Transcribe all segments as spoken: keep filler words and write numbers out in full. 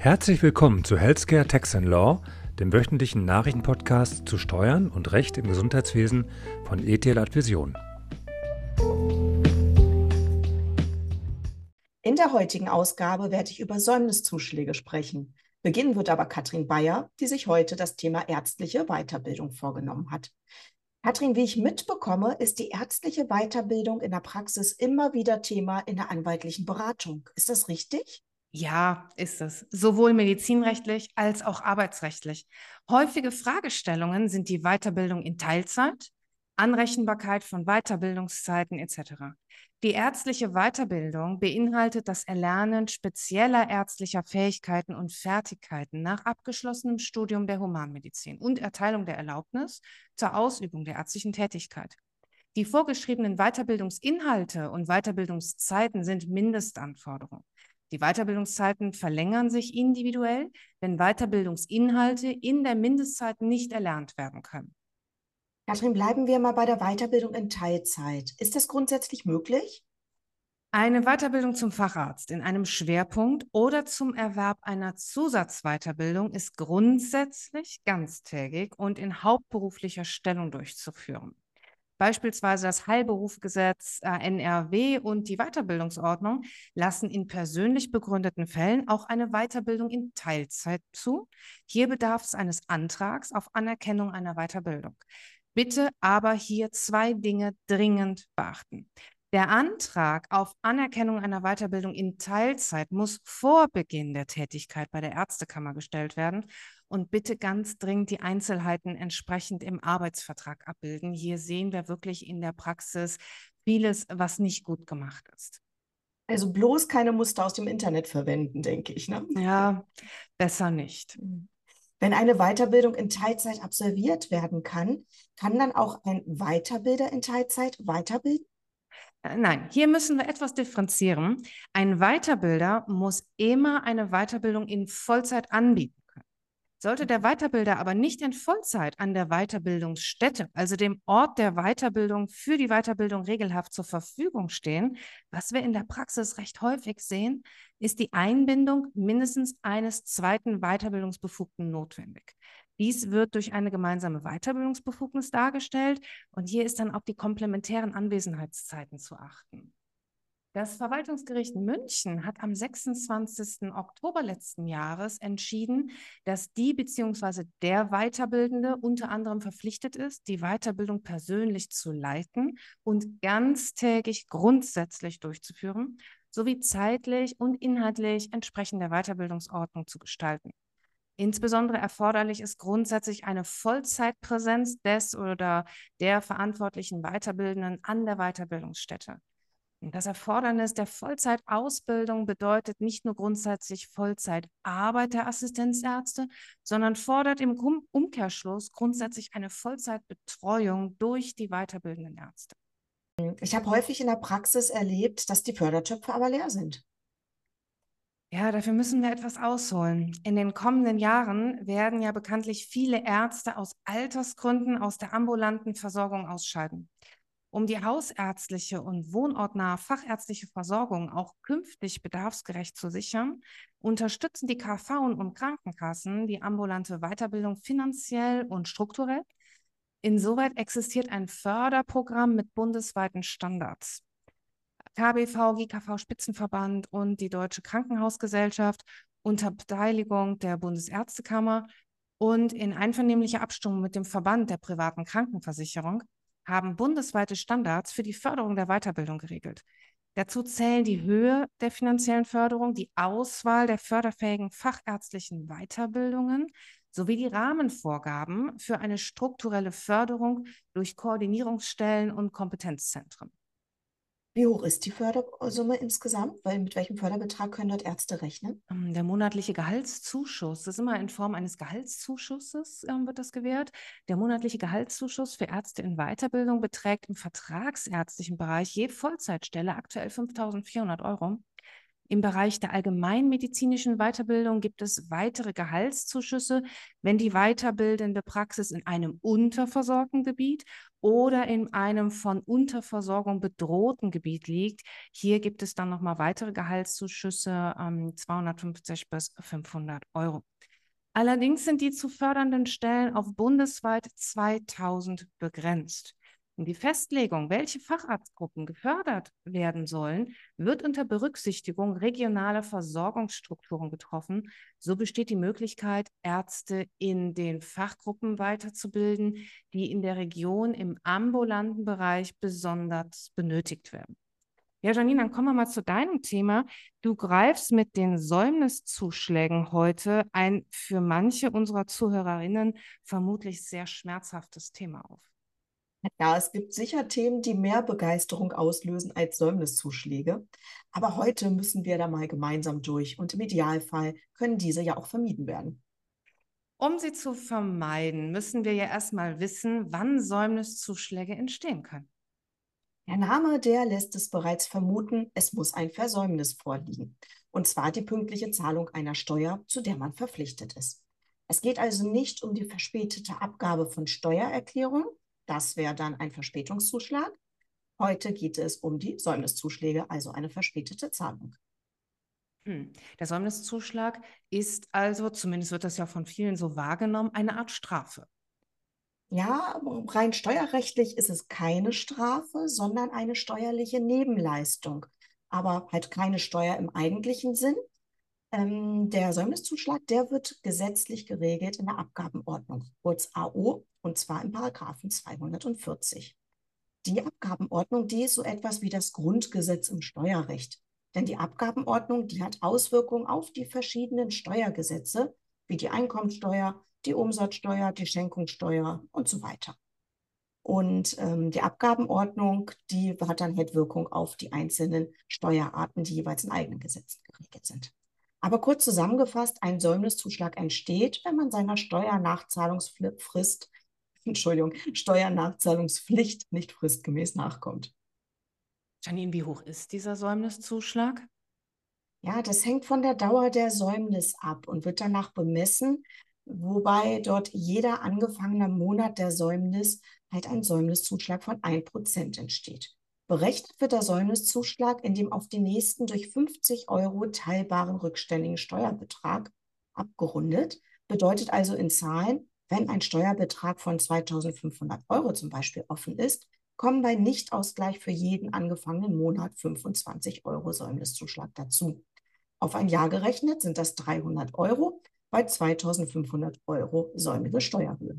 Herzlich willkommen zu Healthcare Tax and Law, dem wöchentlichen Nachrichtenpodcast zu Steuern und Recht im Gesundheitswesen von E T L Advision. In der heutigen Ausgabe werde ich über Säumniszuschläge sprechen. Beginnen wird aber Katrin Bayer, die sich heute das Thema ärztliche Weiterbildung vorgenommen hat. Katrin, wie ich mitbekomme, ist die ärztliche Weiterbildung in der Praxis immer wieder Thema in der anwaltlichen Beratung. Ist das richtig? Ja, ist es. Sowohl medizinrechtlich als auch arbeitsrechtlich. Häufige Fragestellungen sind die Weiterbildung in Teilzeit, Anrechenbarkeit von Weiterbildungszeiten et cetera. Die ärztliche Weiterbildung beinhaltet das Erlernen spezieller ärztlicher Fähigkeiten und Fertigkeiten nach abgeschlossenem Studium der Humanmedizin und Erteilung der Erlaubnis zur Ausübung der ärztlichen Tätigkeit. Die vorgeschriebenen Weiterbildungsinhalte und Weiterbildungszeiten sind Mindestanforderungen. Die Weiterbildungszeiten verlängern sich individuell, wenn Weiterbildungsinhalte in der Mindestzeit nicht erlernt werden können. Katrin, bleiben wir mal bei der Weiterbildung in Teilzeit. Ist das grundsätzlich möglich? Eine Weiterbildung zum Facharzt in einem Schwerpunkt oder zum Erwerb einer Zusatzweiterbildung ist grundsätzlich ganztägig und in hauptberuflicher Stellung durchzuführen. Beispielsweise das Heilberufsgesetz äh, N R W und die Weiterbildungsordnung lassen in persönlich begründeten Fällen auch eine Weiterbildung in Teilzeit zu. Hier bedarf es eines Antrags auf Anerkennung einer Weiterbildung. Bitte aber hier zwei Dinge dringend beachten. Der Antrag auf Anerkennung einer Weiterbildung in Teilzeit muss vor Beginn der Tätigkeit bei der Ärztekammer gestellt werden und bitte ganz dringend die Einzelheiten entsprechend im Arbeitsvertrag abbilden. Hier sehen wir wirklich in der Praxis vieles, was nicht gut gemacht ist. Also bloß keine Muster aus dem Internet verwenden, denke ich, ne? Ja, besser nicht. Wenn eine Weiterbildung in Teilzeit absolviert werden kann, kann dann auch ein Weiterbilder in Teilzeit weiterbilden? Nein, hier müssen wir etwas differenzieren. Ein Weiterbilder muss immer eine Weiterbildung in Vollzeit anbieten können. Sollte der Weiterbilder aber nicht in Vollzeit an der Weiterbildungsstätte, also dem Ort der Weiterbildung für die Weiterbildung regelhaft zur Verfügung stehen, was wir in der Praxis recht häufig sehen, ist die Einbindung mindestens eines zweiten Weiterbildungsbefugten notwendig. Dies wird durch eine gemeinsame Weiterbildungsbefugnis dargestellt und hier ist dann auch die komplementären Anwesenheitszeiten zu achten. Das Verwaltungsgericht München hat am sechsundzwanzigsten Oktober letzten Jahres entschieden, dass die bzw. der Weiterbildende unter anderem verpflichtet ist, die Weiterbildung persönlich zu leiten und ganztägig grundsätzlich durchzuführen, sowie zeitlich und inhaltlich entsprechend der Weiterbildungsordnung zu gestalten. Insbesondere erforderlich ist grundsätzlich eine Vollzeitpräsenz des oder der verantwortlichen Weiterbildenden an der Weiterbildungsstätte. Das Erfordernis der Vollzeitausbildung bedeutet nicht nur grundsätzlich Vollzeitarbeit der Assistenzärzte, sondern fordert im Umkehrschluss grundsätzlich eine Vollzeitbetreuung durch die weiterbildenden Ärzte. Ich habe häufig in der Praxis erlebt, dass die Fördertöpfe aber leer sind. Ja, dafür müssen wir etwas ausholen. In den kommenden Jahren werden ja bekanntlich viele Ärzte aus Altersgründen aus der ambulanten Versorgung ausscheiden. Um die hausärztliche und wohnortnahe fachärztliche Versorgung auch künftig bedarfsgerecht zu sichern, unterstützen die K V und Krankenkassen die ambulante Weiterbildung finanziell und strukturell. Insoweit existiert ein Förderprogramm mit bundesweiten Standards. K B V, G K V-Spitzenverband und die Deutsche Krankenhausgesellschaft unter Beteiligung der Bundesärztekammer und in einvernehmlicher Abstimmung mit dem Verband der privaten Krankenversicherung haben bundesweite Standards für die Förderung der Weiterbildung geregelt. Dazu zählen die Höhe der finanziellen Förderung, die Auswahl der förderfähigen fachärztlichen Weiterbildungen sowie die Rahmenvorgaben für eine strukturelle Förderung durch Koordinierungsstellen und Kompetenzzentren. Wie hoch ist die Fördersumme insgesamt? Weil mit welchem Förderbetrag können dort Ärzte rechnen? Der monatliche Gehaltszuschuss, das ist immer in Form eines Gehaltszuschusses, äh, wird das gewährt. Der monatliche Gehaltszuschuss für Ärzte in Weiterbildung beträgt im vertragsärztlichen Bereich je Vollzeitstelle aktuell fünftausendvierhundert Euro. Im Bereich der allgemeinmedizinischen Weiterbildung gibt es weitere Gehaltszuschüsse, wenn die weiterbildende Praxis in einem unterversorgten Gebiet oder in einem von Unterversorgung bedrohten Gebiet liegt. Hier gibt es dann nochmal weitere Gehaltszuschüsse, ähm, zweihundertfünfzig bis fünfhundert Euro. Allerdings sind die zu fördernden Stellen auf bundesweit zweitausend begrenzt. Und die Festlegung, welche Facharztgruppen gefördert werden sollen, wird unter Berücksichtigung regionaler Versorgungsstrukturen getroffen. So besteht die Möglichkeit, Ärzte in den Fachgruppen weiterzubilden, die in der Region im ambulanten Bereich besonders benötigt werden. Ja, Janine, dann kommen wir mal zu deinem Thema. Du greifst mit den Säumniszuschlägen heute ein für manche unserer Zuhörerinnen vermutlich sehr schmerzhaftes Thema auf. Ja, es gibt sicher Themen, die mehr Begeisterung auslösen als Säumniszuschläge. Aber heute müssen wir da mal gemeinsam durch und im Idealfall können diese ja auch vermieden werden. Um sie zu vermeiden, müssen wir ja erstmal wissen, wann Säumniszuschläge entstehen können. Der Name, der lässt es bereits vermuten, es muss ein Versäumnis vorliegen. Und zwar die pünktliche Zahlung einer Steuer, zu der man verpflichtet ist. Es geht also nicht um die verspätete Abgabe von Steuererklärungen. Das wäre dann ein Verspätungszuschlag. Heute geht es um die Säumniszuschläge, also eine verspätete Zahlung. Hm. Der Säumniszuschlag ist also, zumindest wird das ja von vielen so wahrgenommen, eine Art Strafe. Ja, rein steuerrechtlich ist es keine Strafe, sondern eine steuerliche Nebenleistung, aber halt keine Steuer im eigentlichen Sinn. Ähm, der Säumniszuschlag, der wird gesetzlich geregelt in der Abgabenordnung, kurz A O, und zwar im Paragraphen zweihundertvierzig. Die Abgabenordnung, die ist so etwas wie das Grundgesetz im Steuerrecht. Denn die Abgabenordnung, die hat Auswirkungen auf die verschiedenen Steuergesetze, wie die Einkommensteuer, die Umsatzsteuer, die Schenkungssteuer und so weiter. Und ähm, die Abgabenordnung, die hat dann halt Wirkung auf die einzelnen Steuerarten, die jeweils in eigenen Gesetzen geregelt sind. Aber kurz zusammengefasst, ein Säumniszuschlag entsteht, wenn man seiner Steuernachzahlungsfrist, Entschuldigung, Steuernachzahlungspflicht nicht fristgemäß nachkommt. Janine, wie hoch ist dieser Säumniszuschlag? Ja, das hängt von der Dauer der Säumnis ab und wird danach bemessen, wobei dort jeder angefangene Monat der Säumnis halt ein Säumniszuschlag von ein Prozent entsteht. Berechnet wird der Säumniszuschlag in dem auf die nächsten durch fünfzig Euro teilbaren rückständigen Steuerbetrag abgerundet, bedeutet also in Zahlen, wenn ein Steuerbetrag von zweitausendfünfhundert Euro zum Beispiel offen ist, kommen bei Nichtausgleich für jeden angefangenen Monat fünfundzwanzig Euro Säumniszuschlag dazu. Auf ein Jahr gerechnet sind das dreihundert Euro bei zweitausendfünfhundert Euro säumige Steuerhöhe.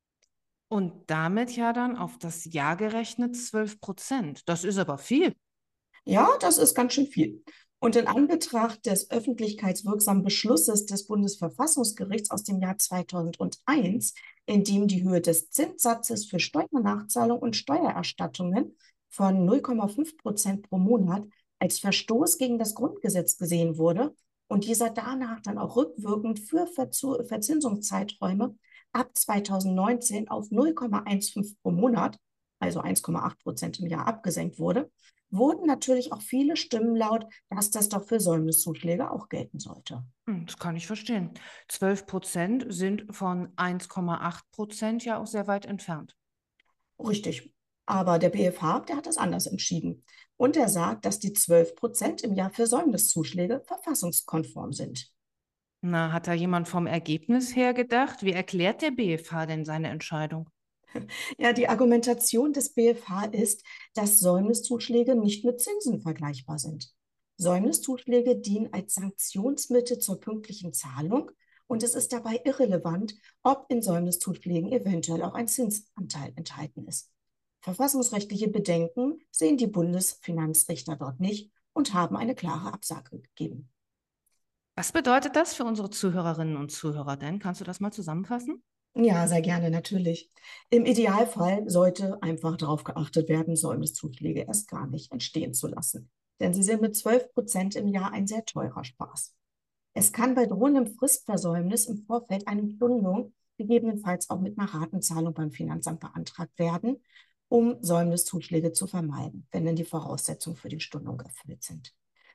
Und damit ja dann auf das Jahr gerechnet zwölf Prozent. Das ist aber viel. Ja, das ist ganz schön viel. Und in Anbetracht des öffentlichkeitswirksamen Beschlusses des Bundesverfassungsgerichts aus dem Jahr zweitausendeins, in dem die Höhe des Zinssatzes für Steuernachzahlung und Steuererstattungen von null Komma fünf Prozent pro Monat als Verstoß gegen das Grundgesetz gesehen wurde und dieser danach dann auch rückwirkend für Verzinsungszeiträume ab zweitausendneunzehn auf null Komma fünfzehn pro Monat, also eins Komma acht Prozent im Jahr abgesenkt wurde, wurden natürlich auch viele Stimmen laut, dass das doch für Säumniszuschläge auch gelten sollte. Das kann ich verstehen. zwölf Prozent sind von eins Komma acht Prozent ja auch sehr weit entfernt. Richtig. Aber der B F H, der hat das anders entschieden. Und er sagt, dass die zwölf Prozent im Jahr für Säumniszuschläge verfassungskonform sind. Na, hat da jemand vom Ergebnis her gedacht? Wie erklärt der B F H denn seine Entscheidung? Ja, die Argumentation des B F H ist, dass Säumniszuschläge nicht mit Zinsen vergleichbar sind. Säumniszuschläge dienen als Sanktionsmittel zur pünktlichen Zahlung und es ist dabei irrelevant, ob in Säumniszuschlägen eventuell auch ein Zinsanteil enthalten ist. Verfassungsrechtliche Bedenken sehen die Bundesfinanzrichter dort nicht und haben eine klare Absage gegeben. Was bedeutet das für unsere Zuhörerinnen und Zuhörer denn? Kannst du das mal zusammenfassen? Ja, sehr gerne, natürlich. Im Idealfall sollte einfach darauf geachtet werden, Säumniszuschläge erst gar nicht entstehen zu lassen. Denn sie sind mit zwölf Prozent im Jahr ein sehr teurer Spaß. Es kann bei drohendem Fristversäumnis im Vorfeld eine Stundung, gegebenenfalls auch mit einer Ratenzahlung beim Finanzamt beantragt werden, um Säumniszuschläge zu vermeiden, wenn denn die Voraussetzungen für die Stundung erfüllt sind.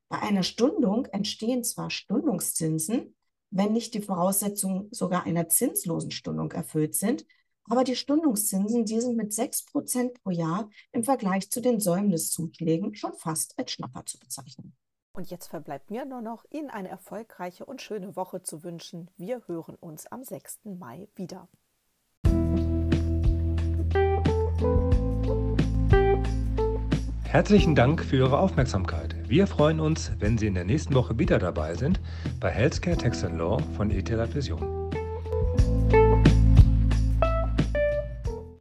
Bei einer Stundung entstehen zwar Stundungszinsen, wenn nicht die Voraussetzungen sogar einer zinslosen Stundung erfüllt sind, aber die Stundungszinsen, die sind mit sechs Prozent pro Jahr im Vergleich zu den Säumniszuschlägen schon fast als Schnapper zu bezeichnen. Und jetzt verbleibt mir nur noch, Ihnen eine erfolgreiche und schöne Woche zu wünschen. Wir hören uns am sechsten Mai wieder. Herzlichen Dank für Ihre Aufmerksamkeit. Wir freuen uns, wenn Sie in der nächsten Woche wieder dabei sind bei Healthcare Tax and Law von E T L Advision.